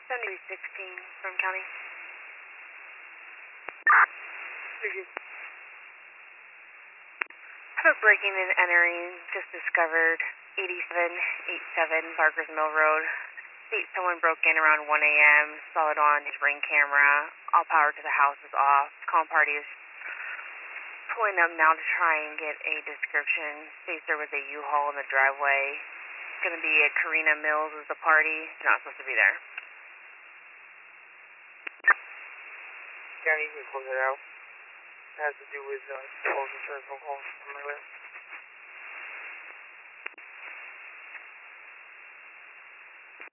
7316 from County. I have a breaking and entering just discovered 8787 Barker's Mill Road. Someone broke in around 1 a.m., saw it on his Ring camera. All power to the house is off. Calm party is pulling up now to try and get a description. States there was a U-Haul in the driveway. It's going to be at Karina Mills is the party. It's not supposed to be there. County, you can close it out. It has to do with calls, insurance phone calls from my list.